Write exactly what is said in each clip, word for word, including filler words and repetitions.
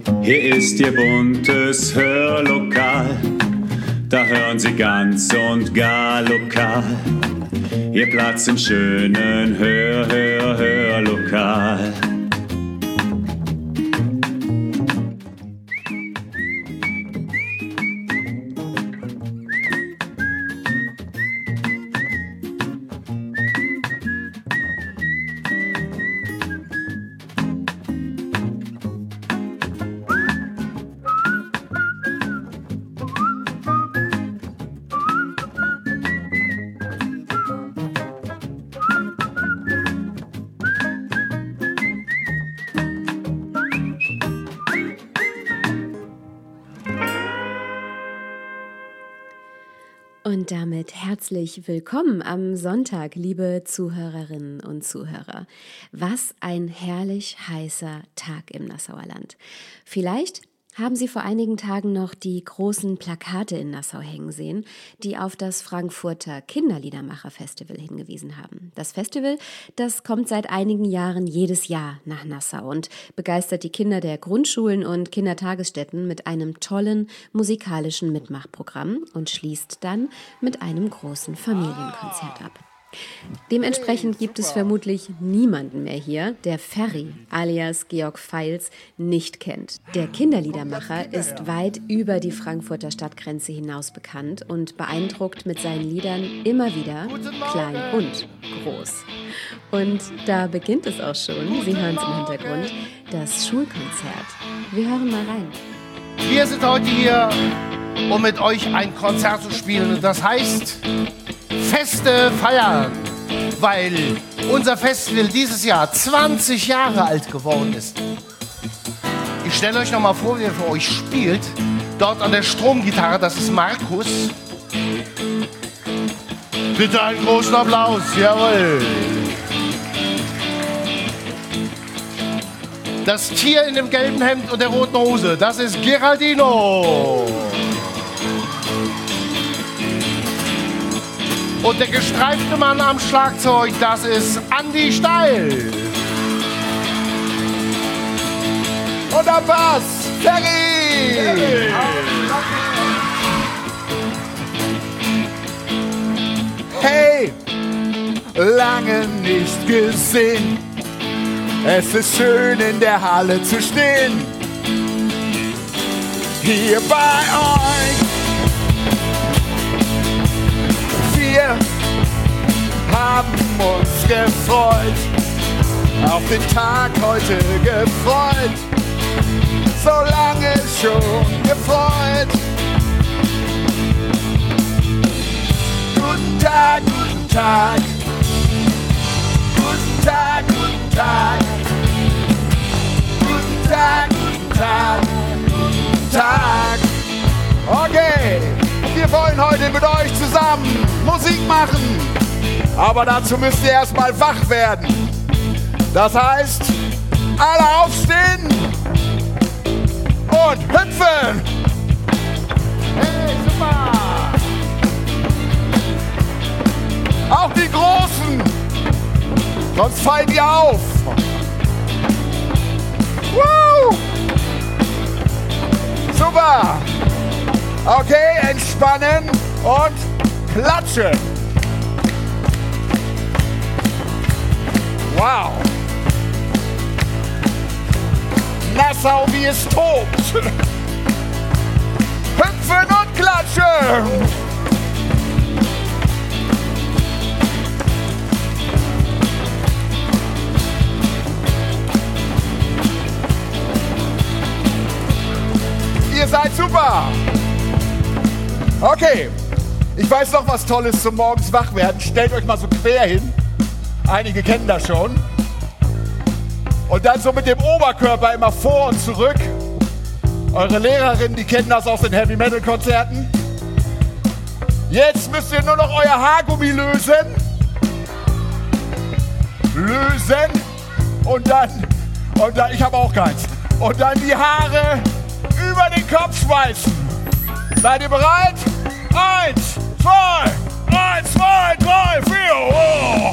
Hier ist Ihr buntes Hörlokal, da hören Sie ganz und gar lokal. Ihr Platz im schönen Hör, Hör, Hörlokal. Und damit herzlich willkommen am Sonntag, liebe Zuhörerinnen und Zuhörer. Was ein herrlich heißer Tag im Nassauer Land. Vielleicht haben Sie vor einigen Tagen noch die großen Plakate in Nassau hängen sehen, die auf das Frankfurter Kinderliedermacher-Festival hingewiesen haben. Das Festival, das kommt seit einigen Jahren jedes Jahr nach Nassau und begeistert die Kinder der Grundschulen und Kindertagesstätten mit einem tollen musikalischen Mitmachprogramm und schließt dann mit einem großen Familienkonzert ab. Dementsprechend gibt es vermutlich niemanden mehr hier, der Ferry alias Georg Feils nicht kennt. Der Kinderliedermacher ist weit über die Frankfurter Stadtgrenze hinaus bekannt und beeindruckt mit seinen Liedern immer wieder, klein und groß. Und da beginnt es auch schon, Sie hören es im Hintergrund, das Schulkonzert. Wir hören mal rein. Wir sind heute hier, um mit euch ein Konzert zu spielen. Und das heißt Feste feiern, weil unser Festival dieses Jahr zwanzig Jahre alt geworden ist. Ich stelle euch noch mal vor, wer für euch spielt. Dort an der Stromgitarre, das ist Markus. Bitte einen großen Applaus, jawohl. Das Tier in dem gelben Hemd und der roten Hose, das ist Geraldino. Und der gestreifte Mann am Schlagzeug, das ist Andi Steil. Und am Bass, Ferry. Ferry. Hey, lange nicht gesehen. Es ist schön in der Halle zu stehen. Hier bei euch. Wir haben uns gefreut, auf den Tag heute gefreut, so lange schon gefreut. Guten Tag, guten Tag, guten Tag, guten Tag, guten Tag, guten Tag, guten Tag. Okay. Wir wollen heute mit euch zusammen Musik machen, aber dazu müsst ihr erstmal wach werden. Das heißt, alle aufstehen und hüpfen. Hey, super! Auch die Großen, sonst fallen die auf. Woo! Super! Okay, entspannen und klatschen. Wow. Nassau, wie es tobt. Hüpfen und klatschen. Ihr seid super. Okay, ich weiß noch was Tolles zum morgens wach werden. Stellt euch mal so quer hin. Einige kennen das schon. Und dann so mit dem Oberkörper immer vor und zurück. Eure Lehrerinnen, die kennen das aus den Heavy-Metal-Konzerten. Jetzt müsst ihr nur noch euer Haargummi lösen. Lösen. Und dann, und dann, ich habe auch keins. Und dann die Haare über den Kopf schmeißen. Seid ihr bereit? Eins, zwei, eins, zwei, drei, vier. Oh.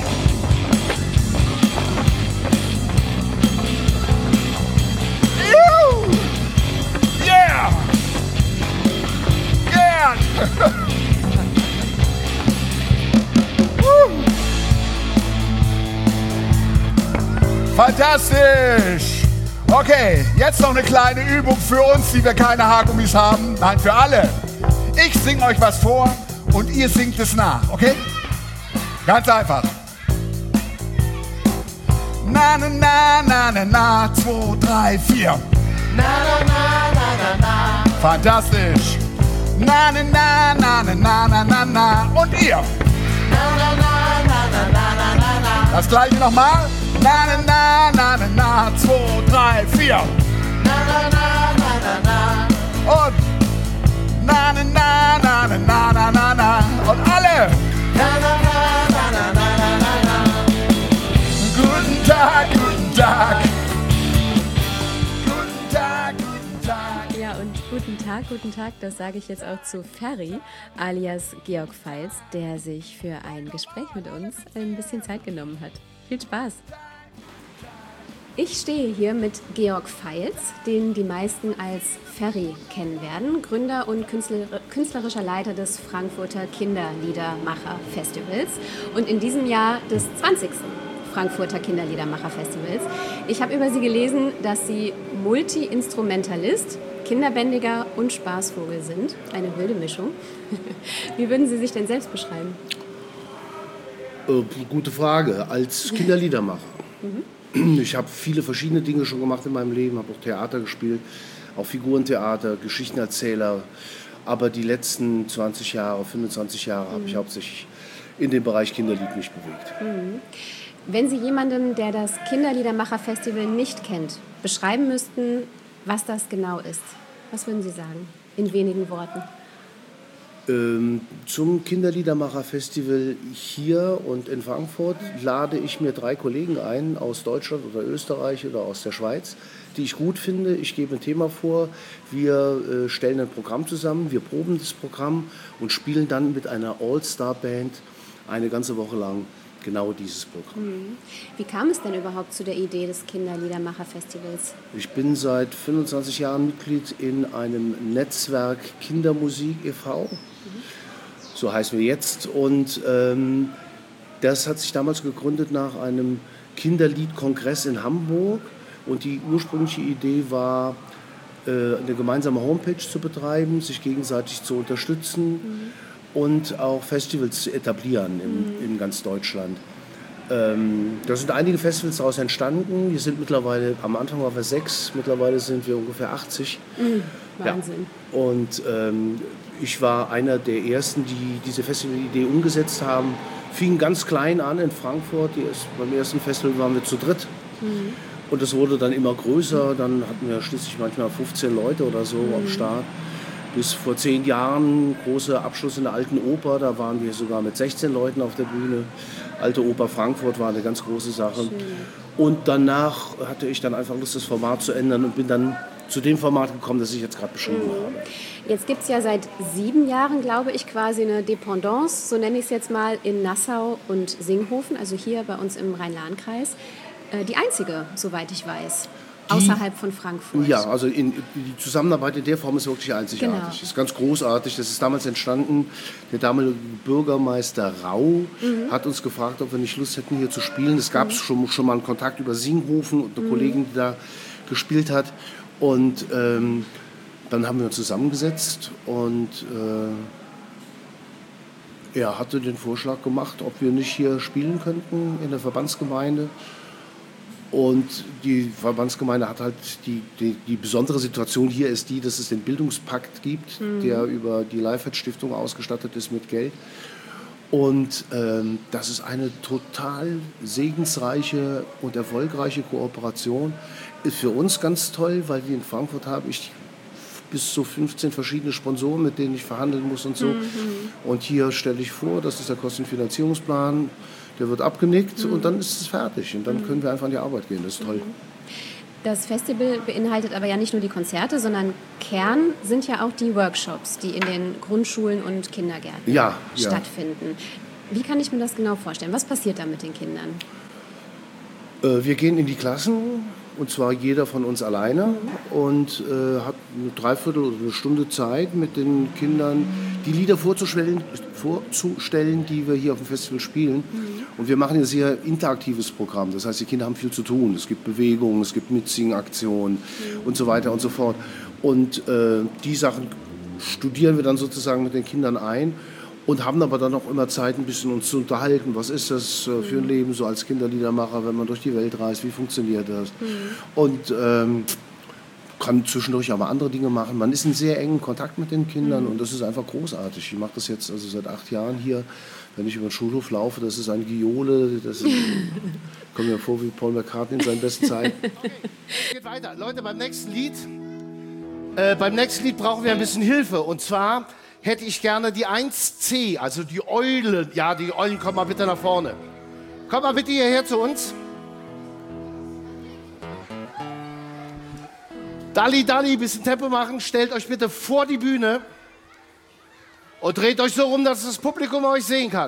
Juhu. Fantastisch. Okay, jetzt noch eine kleine Übung für uns, die wir keine Haargummis haben. Nein, für alle. Ich singe euch was vor und ihr singt es nach, okay? Ganz einfach. Na, na, na, na, na, na, zwei, drei, vier. Na, na, na, na, na, na. Fantastisch. Na, na, na, na, na, na, na, na, na. Und ihr? Na, na, na, na, na, na, na, na, na. Das gleiche nochmal. Na, na, na, na, na, na, zwei, drei, vier. Na, na, na, na, na, na. Und na, na, na, na, na, na, na, na, na. Und alle. Na, na, na, na, na, na, na, na. Guten Tag, guten Tag. Guten Tag, guten Tag. Ja, und guten Tag, guten Tag, das sage ich jetzt auch zu Ferry, alias Georg Pfalz, der sich für ein Gespräch mit uns ein bisschen Zeit genommen hat. Viel Spaß! Ich stehe hier mit Georg Pfalz, den die meisten als Ferry kennen werden, Gründer und künstlerischer Leiter des Frankfurter Kinderliedermacher-Festivals und in diesem Jahr des zwanzigsten Frankfurter Kinderliedermacher-Festivals. Ich habe über Sie gelesen, dass Sie Multi-Instrumentalist, Kinderbändiger und Spaßvogel sind. Eine wilde Mischung. Wie würden Sie sich denn selbst beschreiben? Äh, gute Frage. Als Kinderliedermacher. Mhm. Ich habe viele verschiedene Dinge schon gemacht in meinem Leben, habe auch Theater gespielt, auch Figurentheater, Geschichtenerzähler. Aber die letzten zwanzig Jahre, fünfundzwanzig Jahre mhm. habe ich hauptsächlich in dem Bereich Kinderlied mich bewegt. Mhm. Wenn Sie jemanden, der das Kinderliedermacher-Festival nicht kennt, beschreiben müssten, was das genau ist, was würden Sie sagen, in wenigen Worten? Ähm, zum Kinderliedermacher-Festival hier und in Frankfurt lade ich mir drei Kollegen ein, aus Deutschland oder Österreich oder aus der Schweiz, die ich gut finde. Ich gebe ein Thema vor, wir äh, stellen ein Programm zusammen, wir proben das Programm und spielen dann mit einer All-Star-Band eine ganze Woche lang genau dieses Programm. Wie kam es denn überhaupt zu der Idee des Kinderliedermacher-Festivals? Ich bin seit fünfundzwanzig Jahren Mitglied in einem Netzwerk Kindermusik e V, mhm. so heißen wir jetzt. Und ähm, das hat sich damals gegründet nach einem Kinderliedkongress in Hamburg. Und die ursprüngliche Idee war, äh, eine gemeinsame Homepage zu betreiben, sich gegenseitig zu unterstützen. Mhm. Und auch Festivals zu etablieren in, mhm. in ganz Deutschland. Ähm, da sind einige Festivals daraus entstanden. Wir sind mittlerweile, am Anfang waren wir sechs, mittlerweile sind wir ungefähr achtzig. Mhm. Wahnsinn. Ja. Und ähm, ich war einer der Ersten, die diese Festivalidee umgesetzt haben. Fing ganz klein an in Frankfurt. Die erst, beim ersten Festival waren wir zu dritt. Mhm. Und es wurde dann immer größer. Dann hatten wir schließlich manchmal fünfzehn Leute oder so mhm. am Start. Bis vor zehn Jahren, großer Abschluss in der Alten Oper, da waren wir sogar mit sechzehn Leuten auf der Bühne. Alte Oper Frankfurt war eine ganz große Sache. Schön. Und danach hatte ich dann einfach Lust, das Format zu ändern und bin dann zu dem Format gekommen, das ich jetzt gerade beschrieben mhm. habe. Jetzt gibt es ja seit sieben Jahren, glaube ich, quasi eine Dependance, so nenne ich es jetzt mal, in Nassau und Singhofen, also hier bei uns im Rhein-Lahn-Kreis. Äh, die einzige, soweit ich weiß. Außerhalb von Frankfurt. Ja, also in, die Zusammenarbeit in der Form ist wirklich einzigartig. Genau. Das ist ganz großartig. Das ist damals entstanden. Der damalige Bürgermeister Rau mhm. hat uns gefragt, ob wir nicht Lust hätten, hier zu spielen. Es gab mhm. schon, schon mal einen Kontakt über Singhofen und eine mhm. Kollegin, die da gespielt hat. Und ähm, dann haben wir uns zusammengesetzt und äh, er hatte den Vorschlag gemacht, ob wir nicht hier spielen könnten in der Verbandsgemeinde. Und die Verbandsgemeinde hat halt die, die, die besondere Situation hier ist die, dass es den Bildungspakt gibt, mhm. der über die Lifehard-Stiftung ausgestattet ist mit Geld. Und ähm, das ist eine total segensreiche und erfolgreiche Kooperation. Ist für uns ganz toll, weil wir in Frankfurt habe ich bis zu fünfzehn verschiedene Sponsoren, mit denen ich verhandeln muss und so. Mhm. Und hier stelle ich vor, das ist der Kostenfinanzierungsplan. Der wird abgenickt mhm. und dann ist es fertig. Und dann mhm. können wir einfach an die Arbeit gehen. Das ist toll. Das Festival beinhaltet aber ja nicht nur die Konzerte, sondern Kern sind ja auch die Workshops, die in den Grundschulen und Kindergärten ja, stattfinden. Ja. Wie kann ich mir das genau vorstellen? Was passiert da mit den Kindern? Äh, wir gehen in die Klassen, und zwar jeder von uns alleine mhm. und äh, hat eine Dreiviertel oder eine Stunde Zeit, mit den Kindern die Lieder vorzustellen, vorzustellen, die wir hier auf dem Festival spielen. Mhm. Und wir machen ein sehr interaktives Programm. Das heißt, die Kinder haben viel zu tun. Es gibt Bewegungen, es gibt Mitsingen-Aktionen mhm. und so weiter und so fort. Und äh, die Sachen studieren wir dann sozusagen mit den Kindern ein und haben aber dann auch immer Zeit, ein bisschen uns zu unterhalten. Was ist das äh, für ein Leben so als Kinderliedermacher, wenn man durch die Welt reist? Wie funktioniert das? Mhm. Und ähm, kann zwischendurch aber andere Dinge machen. Man ist in sehr engen Kontakt mit den Kindern mhm. und das ist einfach großartig. Ich mache das jetzt also seit acht Jahren hier. Wenn ich über den Schulhof laufe, das ist eine Giole. Das ist, ich komme mir vor wie Paul McCartney in seinen besten Zeiten. Okay, geht weiter. Leute, beim nächsten Lied, äh, beim nächsten Lied brauchen wir ein bisschen Hilfe. Und zwar hätte ich gerne die eins C, also die Eulen. Ja, die Eulen, kommt mal bitte nach vorne. Kommt mal bitte hierher zu uns. Dalli, Dalli, bisschen Tempo machen. Stellt euch bitte vor die Bühne und dreht euch so rum, dass das Publikum euch sehen kann.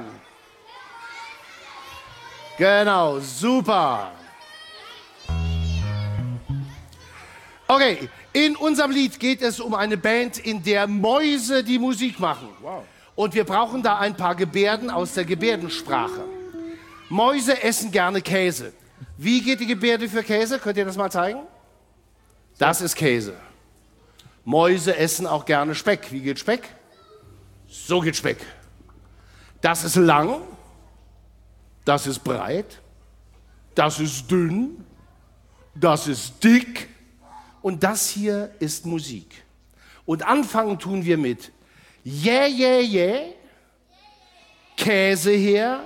Genau, super. Okay, in unserem Lied geht es um eine Band, in der Mäuse die Musik machen. Wow. Und wir brauchen da ein paar Gebärden aus der Gebärdensprache. Mäuse essen gerne Käse. Wie geht die Gebärde für Käse? Könnt ihr das mal zeigen? Das ist Käse. Mäuse essen auch gerne Speck. Wie geht Speck? So geht Speck. Das ist lang, das ist breit, das ist dünn, das ist dick und das hier ist Musik. Und anfangen tun wir mit Yeah, yeah, yeah, Käse her,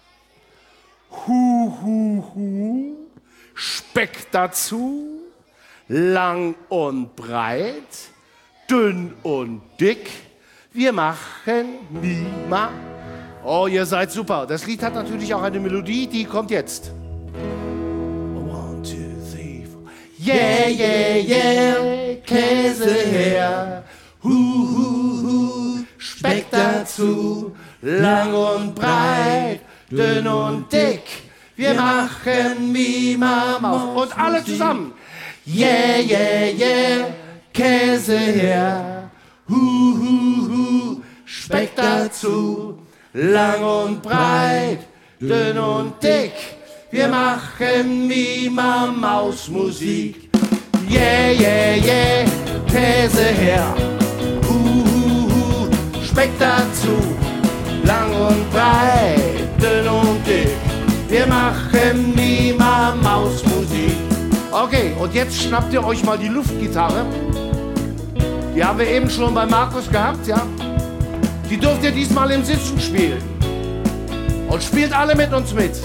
Hu, hu, hu, Speck dazu, lang und breit, dünn und dick. Wir machen Mima. Oh, ihr seid super. Das Lied hat natürlich auch eine Melodie, die kommt jetzt. One, two, three, four. Yeah, yeah, yeah, Käse her. Hu, hu, hu, Speck dazu. Lang und breit, dünn und dick. Wir machen Mima, Maus. Und alle zusammen. Yeah, yeah, yeah, Käse her. Hu, hu, hu, Speck dazu, lang und breit, dünn und dick. Wir machen Mima Maus Musik. Yeah, yeah, yeah, Käse her. Hu, hu, hu, Speck dazu, lang und breit, dünn und dick. Wir machen Mima Maus Musik. Okay, und jetzt schnappt ihr euch mal die Luftgitarre. Die haben wir eben schon bei Markus gehabt, ja? Die dürft ihr diesmal im Sitzen spielen. Und spielt alle mit uns mit.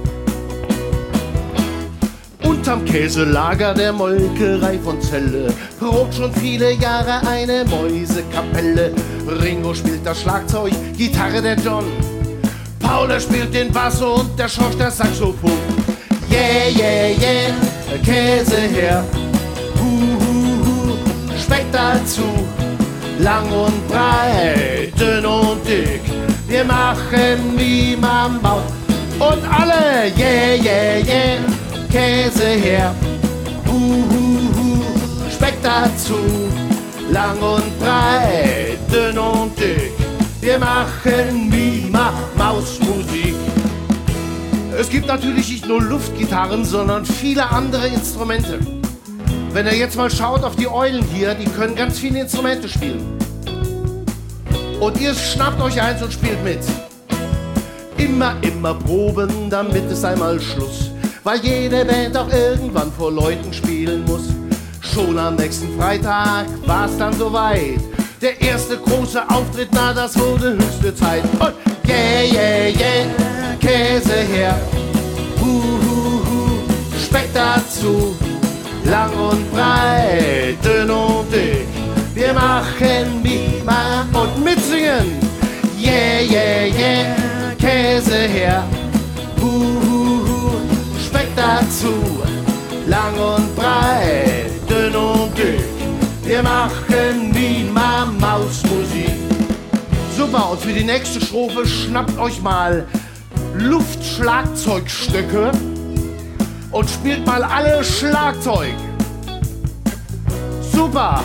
Unterm Käselager der Molkerei von Celle probt schon viele Jahre eine Mäusekapelle. Ringo spielt das Schlagzeug, Gitarre der John. Paul spielt den Bass und der Schorsch das Saxophon. Yeah, yeah, yeah, Käse her. Hu, hu, hu, Speck dazu, lang und breit, dünn und dick. Wir machen Mima Maus. Und alle, yeah, yeah, yeah, Käse her. Hu, hu, hu, Speck dazu, lang und breit, dünn und dick. Wir machen Mima Maus Musik. Es gibt natürlich nicht nur Luftgitarren, sondern viele andere Instrumente. Wenn ihr jetzt mal schaut auf die Eulen hier, die können ganz viele Instrumente spielen. Und ihr schnappt euch eins und spielt mit. Immer, immer proben, damit es einmal Schluss. Weil jede Band auch irgendwann vor Leuten spielen muss. Schon am nächsten Freitag war's dann soweit. Der erste große Auftritt, na das wurde höchste Zeit. Und yeah, yeah, yeah, Käse her. Hu, hu, hu, Speck dazu. Lang und breit, dünn und dick. Wir machen Mima und mitsingen. Yeah, yeah, yeah, Käse her. Hu, hu, hu, Speck dazu. Lang und breit, dünn und dick. Wir machen Mima Maus Musik. Super, und für die nächste Strophe schnappt euch mal Luftschlagzeugstöcke und spielt mal alle Schlagzeug. Super!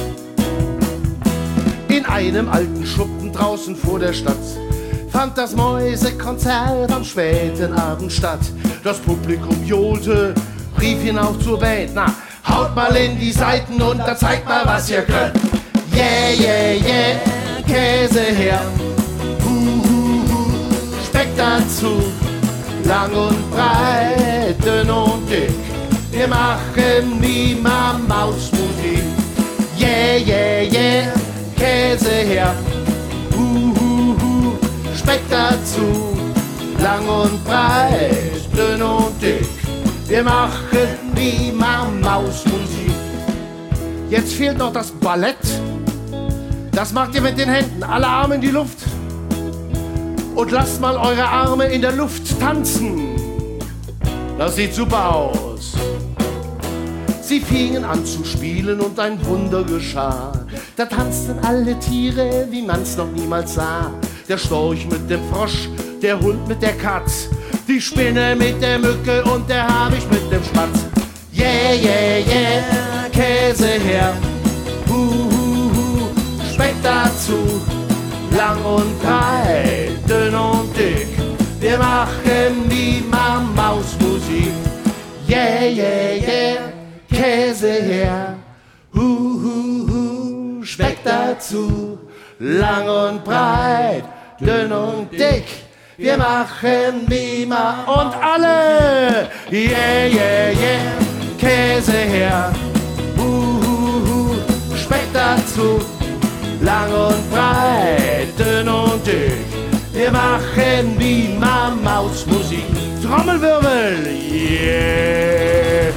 In einem alten Schuppen draußen vor der Stadt fand das Mäusekonzert am späten Abend statt. Das Publikum johlte, rief hinauf zur Band. Na, haut mal in die Saiten und da zeigt mal, was ihr könnt. Yeah, yeah, yeah, Käse her. Hu, hu, hu, Speck dazu. Lang und breit, dünn und dick. Wir machen Mima Maus Musik. Yeah, yeah, yeah, Käse her. Hu, hu, hu, Speck dazu. Lang und breit, dünn und dick. Wir machen Mima Maus Musik. Jetzt fehlt noch das Ballett. Das macht ihr mit den Händen, alle Arme in die Luft. Und lasst mal eure Arme in der Luft tanzen. Das sieht super aus. Sie fingen an zu spielen und ein Wunder geschah. Da tanzten alle Tiere, wie man's noch niemals sah. Der Storch mit dem Frosch, der Hund mit der Katz, die Spinne mit der Mücke und der Habicht mit dem Spatz. Yeah, yeah, yeah, Käse her. Hu, hu, hu, Speck dazu. Lang und breit, dünn und dick. Wir machen Mima Maus Musik. Yeah, yeah, yeah, Käse her. Hu, hu, hu, Speck dazu. Lang und breit, dünn und dick. Wir machen Mima und alle. Yeah, yeah, yeah, Käse her. Hu, hu, hu, Speck dazu. Lang und breit, dünn und dick. Wir machen Mima Maus Musik. Trommelwirbel, yeah.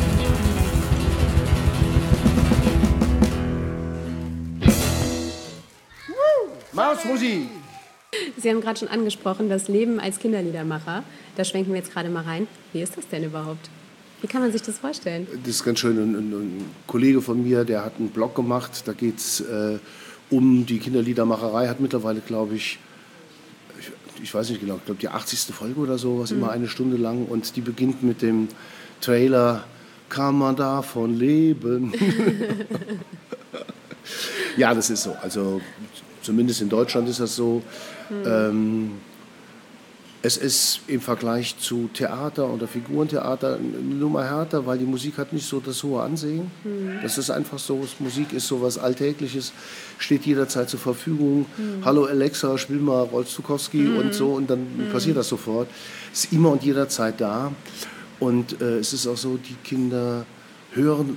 Mausmusik. Sie haben gerade schon angesprochen, das Leben als Kinderliedermacher. Da schwenken wir jetzt gerade mal rein. Wie ist das denn überhaupt? Wie kann man sich das vorstellen? Das ist ganz schön. Ein, ein, ein Kollege von mir, der hat einen Blog gemacht. Da geht es äh, um die Kinderliedermacherei. Hat mittlerweile, glaube ich, ich, ich weiß nicht genau, ich glaube die achtzigste Folge oder so, was mhm. immer eine Stunde lang. Und die beginnt mit dem Trailer, kann man davon leben? Ja, das ist so. Also zumindest in Deutschland ist das so. Mhm. Ähm, es ist im Vergleich zu Theater oder Figurentheater eine Nummer härter, weil die Musik hat nicht so das hohe Ansehen. Mhm. Das ist einfach so. Musik ist so was Alltägliches, steht jederzeit zur Verfügung. Mhm. Hallo Alexa, spiel mal Rolf-Zuckowski mhm. und so, und dann mhm. passiert das sofort. Ist immer und jederzeit da. Und äh, es ist auch so, die Kinder hören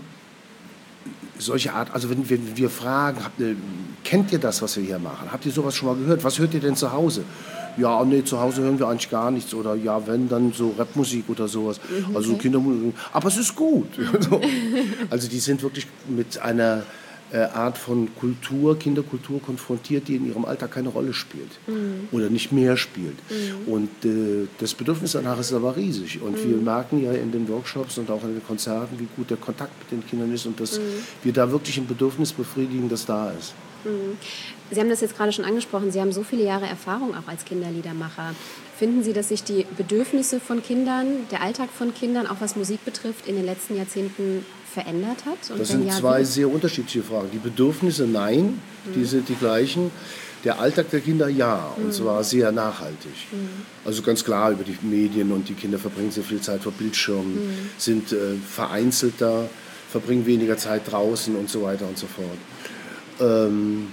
solche Art, also wenn wir, wenn wir fragen, habt ihr, kennt ihr das, was wir hier machen? Habt ihr sowas schon mal gehört? Was hört ihr denn zu Hause? Ja, nee, zu Hause hören wir eigentlich gar nichts. Oder ja, wenn, dann so Rapmusik oder sowas. Okay. Also Kindermusik. Aber es ist gut. Also die sind wirklich mit einer äh, Art von Kultur, Kinderkultur konfrontiert, die in ihrem Alltag keine Rolle spielt. Mhm. Oder nicht mehr spielt. Mhm. Und äh, das Bedürfnis danach ist aber riesig. Und mhm. wir merken ja in den Workshops und auch in den Konzerten, wie gut der Kontakt mit den Kindern ist und dass mhm. wir da wirklich ein Bedürfnis befriedigen, das da ist. Sie haben das jetzt gerade schon angesprochen, Sie haben so viele Jahre Erfahrung auch als Kinderliedermacher. Finden Sie, dass sich die Bedürfnisse von Kindern, der Alltag von Kindern, auch was Musik betrifft, in den letzten Jahrzehnten verändert hat? Und das sind ja, zwei sehr unterschiedliche Fragen. Die Bedürfnisse, nein, mhm. die sind die gleichen. Der Alltag der Kinder, ja, und mhm. zwar sehr nachhaltig. Mhm. Also ganz klar über die Medien, und die Kinder verbringen sehr viel Zeit vor Bildschirmen, mhm. sind äh, vereinzelter, verbringen weniger Zeit draußen und so weiter und so fort. Ähm,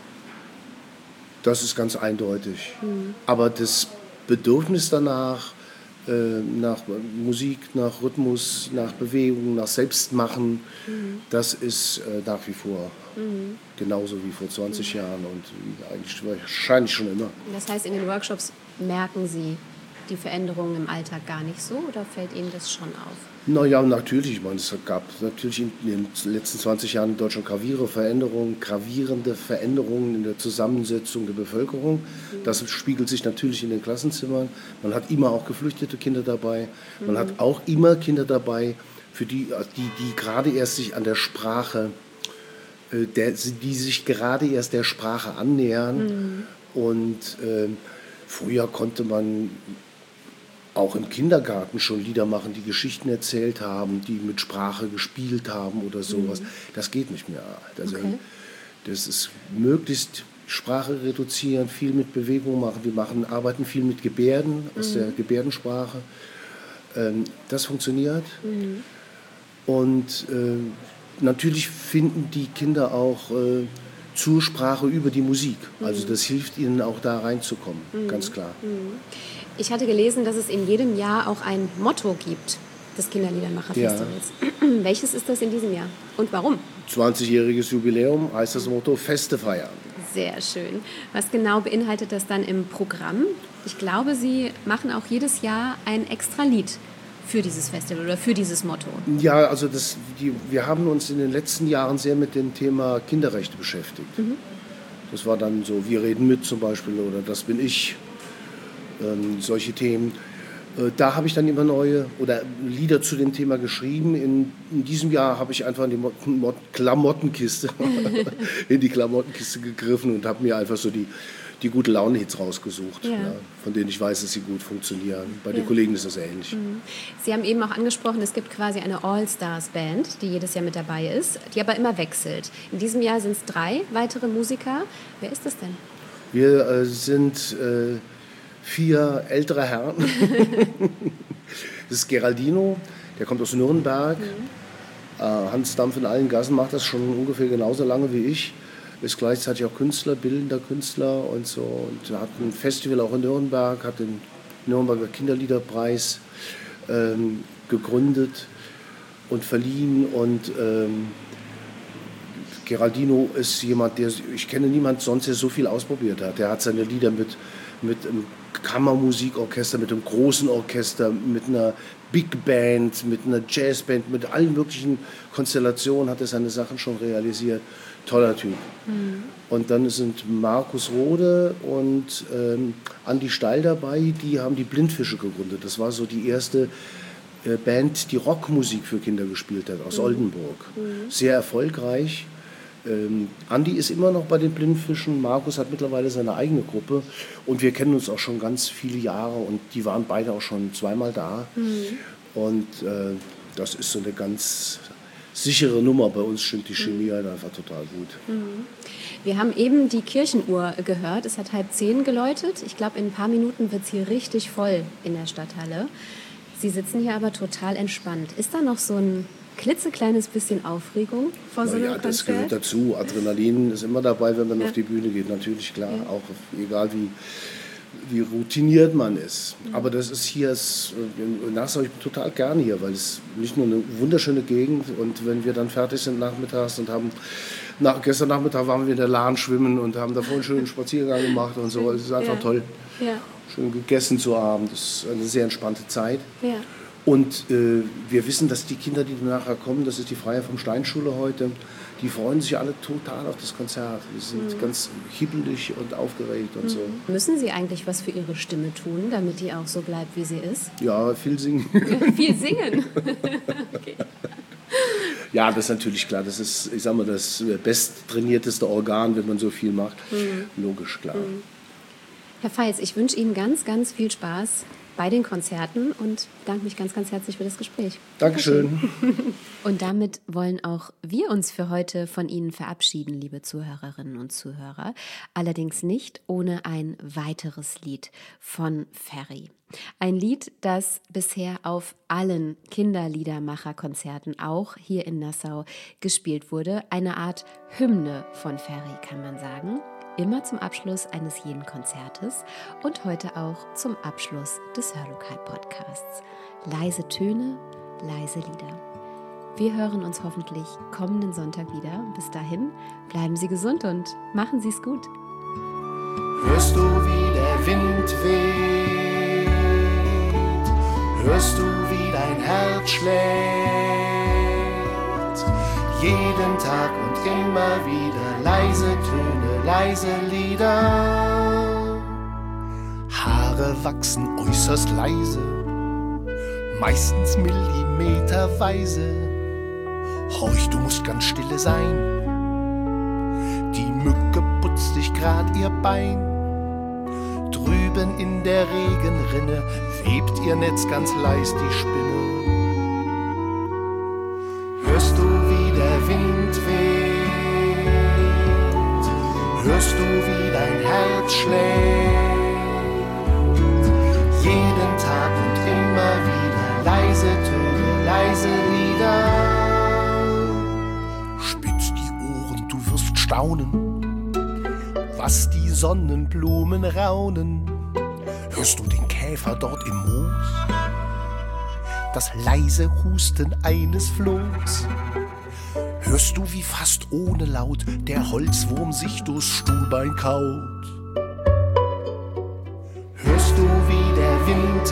das ist ganz eindeutig. Mhm. Aber das Bedürfnis danach, äh, nach Musik, nach Rhythmus, nach Bewegung, nach Selbstmachen, mhm. das ist äh, nach wie vor mhm. genauso wie vor zwanzig mhm. Jahren und eigentlich wahrscheinlich schon immer. Das heißt, in den Workshops merken Sie die Veränderungen im Alltag gar nicht so, oder fällt Ihnen das schon auf? Naja, natürlich. Ich meine, es gab natürlich in den letzten zwanzig Jahren in Deutschland gravierende Veränderungen, gravierende Veränderungen in der Zusammensetzung der Bevölkerung. Mhm. Das spiegelt sich natürlich in den Klassenzimmern. Man hat immer auch geflüchtete Kinder dabei. Man mhm. hat auch immer Kinder dabei, für die, die, die gerade erst sich an der Sprache, der, die sich gerade erst der Sprache annähern. Mhm. Und äh, früher konnte man auch im Kindergarten schon Lieder machen, die Geschichten erzählt haben, die mit Sprache gespielt haben oder sowas. Mhm. Das geht nicht mehr. Also, okay. Das ist möglichst Sprache reduzieren, viel mit Bewegung machen. Wir machen, arbeiten viel mit Gebärden aus mhm. der Gebärdensprache. Ähm, das funktioniert. Mhm. Und äh, natürlich finden die Kinder auch äh, zur Sprache über die Musik. Also das hilft ihnen auch da reinzukommen, mhm. ganz klar. Mhm. Ich hatte gelesen, dass es in jedem Jahr auch ein Motto gibt des Kinderliedermacher-Festivals. Ja. Welches ist das in diesem Jahr und warum? zwanzigjähriges Jubiläum heißt das Motto Feste feiern. Sehr schön. Was genau beinhaltet das dann im Programm? Ich glaube, Sie machen auch jedes Jahr ein extra Lied für dieses Festival oder für dieses Motto. Ja, also das, die, wir haben uns in den letzten Jahren sehr mit dem Thema Kinderrechte beschäftigt. Mhm. Das war dann so, wir reden mit zum Beispiel oder das bin ich. Ähm, solche Themen. Äh, da habe ich dann immer neue oder Lieder zu dem Thema geschrieben. In, in diesem Jahr habe ich einfach in die Mot- Mot- Klamottenkiste in die Klamottenkiste gegriffen und habe mir einfach so die, die gute Laune-Hits rausgesucht, ja. Ja, von denen ich weiß, dass sie gut funktionieren. Bei ja. den Kollegen ist das ähnlich. Mhm. Sie haben eben auch angesprochen, es gibt quasi eine All-Stars-Band, die jedes Jahr mit dabei ist, die aber immer wechselt. In diesem Jahr sind es drei weitere Musiker. Wer ist das denn? Wir äh, sind äh, vier ältere Herren. Das ist Geraldino, der kommt aus Nürnberg. Mhm. Äh, Hans Dampf in allen Gassen macht das schon ungefähr genauso lange wie ich. Ist gleichzeitig auch Künstler, bildender Künstler und so. Und hat ein Festival auch in Nürnberg, hat den Nürnberger Kinderliederpreis ähm, gegründet und verliehen. Und ähm, Geraldino ist jemand, der, ich kenne niemanden sonst, der so viel ausprobiert hat. Der hat seine Lieder mit, mit einem Kammermusikorchester, mit einem großen Orchester, mit einer Big Band, mit einer Jazzband, mit allen möglichen Konstellationen hat er seine Sachen schon realisiert. Toller Typ. Mhm. Und dann sind Markus Rode und ähm, Andi Steil dabei, die haben die Blindfische gegründet. Das war so die erste äh, Band, die Rockmusik für Kinder gespielt hat, aus mhm. Oldenburg. Mhm. Sehr erfolgreich. Ähm, Andi ist immer noch bei den Blindfischen, Markus hat mittlerweile seine eigene Gruppe und wir kennen uns auch schon ganz viele Jahre und die waren beide auch schon zweimal da. Mhm. Und äh, das ist so eine ganz sichere Nummer. Bei uns stimmt die Chemie halt einfach total gut. Mhm. Wir haben eben die Kirchenuhr gehört, es hat halb zehn geläutet. Ich glaube, in ein paar Minuten wird es hier richtig voll in der Stadthalle. Sie sitzen hier aber total entspannt. Ist da noch so ein klitzekleines bisschen Aufregung vor so einem ja, Konzert? Das gehört dazu. Adrenalin ist immer dabei, wenn man ja. auf die Bühne geht. Natürlich, klar. Ja. Auch egal wie, wie routiniert man ist. Mhm. Aber das ist hier, ist, in Nassau, ich bin total gerne hier, weil es nicht nur eine wunderschöne Gegend und wenn wir dann fertig sind nachmittags und haben, nach, gestern Nachmittag waren wir in der Lahn schwimmen und haben davor einen schönen Spaziergang gemacht und so. Es ist einfach ja. toll, ja. schön gegessen zu haben. Das ist eine sehr entspannte Zeit. Ja. Und äh, wir wissen, dass die Kinder, die nachher kommen, das ist die Freie vom Steinschule heute, die freuen sich alle total auf das Konzert. Die sind mhm. ganz hibbelig und aufgeregt und mhm. so. Müssen Sie eigentlich was für Ihre Stimme tun, damit die auch so bleibt, wie sie ist? Ja, viel singen. Viel singen? Okay. Ja, das ist natürlich klar. Das ist, ich sag mal, das besttrainierteste Organ, wenn man so viel macht. Mhm. Logisch, klar. Mhm. Herr Feitz, ich wünsche Ihnen ganz, ganz viel Spaß bei den Konzerten und danke mich ganz, ganz herzlich für das Gespräch. Dankeschön. Und damit wollen auch wir uns für heute von Ihnen verabschieden, liebe Zuhörerinnen und Zuhörer. Allerdings nicht ohne ein weiteres Lied von Ferry. Ein Lied, das bisher auf allen Kinderliedermacher-Konzerten, auch hier in Nassau, gespielt wurde. Eine Art Hymne von Ferry, kann man sagen. Immer zum Abschluss eines jeden Konzertes und heute auch zum Abschluss des Hörlokal-Podcasts. Leise Töne, leise Lieder. Wir hören uns hoffentlich kommenden Sonntag wieder. Bis dahin, bleiben Sie gesund und machen Sie es gut. Hörst du, wie der Wind weht? Hörst du, wie dein Herz schlägt? Jeden Tag und immer wieder leise Töne, leise Lieder. Haare wachsen äußerst leise, meistens millimeterweise. Horch, du musst ganz stille sein. Die Mücke putzt sich grad ihr Bein. Drüben in der Regenrinne webt ihr Netz ganz leis die Spinne. Hörst du, wie der Wind weht? Hörst du, wie dein Herz schlägt? Jeden Tag und immer wieder leise Töne, leise Lieder. Spitz die Ohren, du wirst staunen, was die Sonnenblumen raunen. Hörst du den Käfer dort im Moos? Das leise Husten eines Flohs? Hörst du, wie fast ohne Laut der Holzwurm sich durchs Stuhlbein kaut? Hörst du, wie der Wind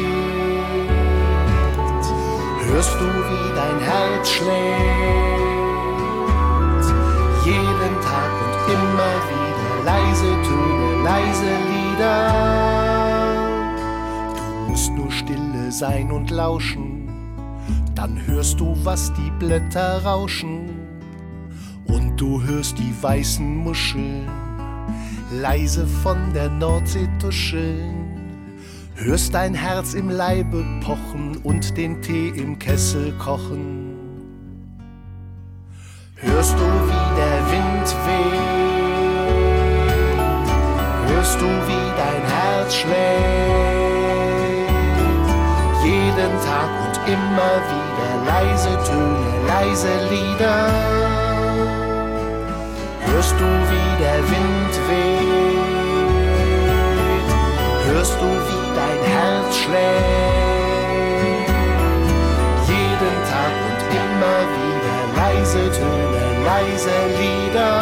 weht? Hörst du, wie dein Herz schlägt? Jeden Tag und immer wieder leise Töne, leise Lieder. Du musst nur stille sein und lauschen, dann hörst du, was die Blätter rauschen. Und du hörst die weißen Muscheln leise von der Nordsee tuscheln. Hörst dein Herz im Leibe pochen und den Tee im Kessel kochen. Hörst du, wie der Wind weht? Hörst du, wie dein Herz schlägt? Jeden Tag und immer wieder leise Töne, leise Lieder. Hörst du, wie der Wind weht? Hörst du, wie dein Herz schlägt? Jeden Tag und immer wieder leise Töne, leise Lieder.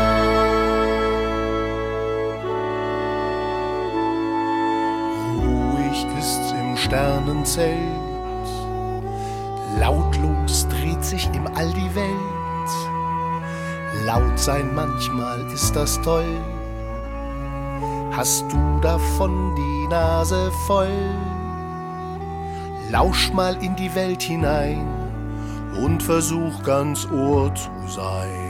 Ruhig ist's im Sternenzelt, lautlos dreht sich im All die Welt. Laut sein manchmal ist das toll, hast du davon die Nase voll? Lausch mal in die Welt hinein und versuch ganz Ohr zu sein.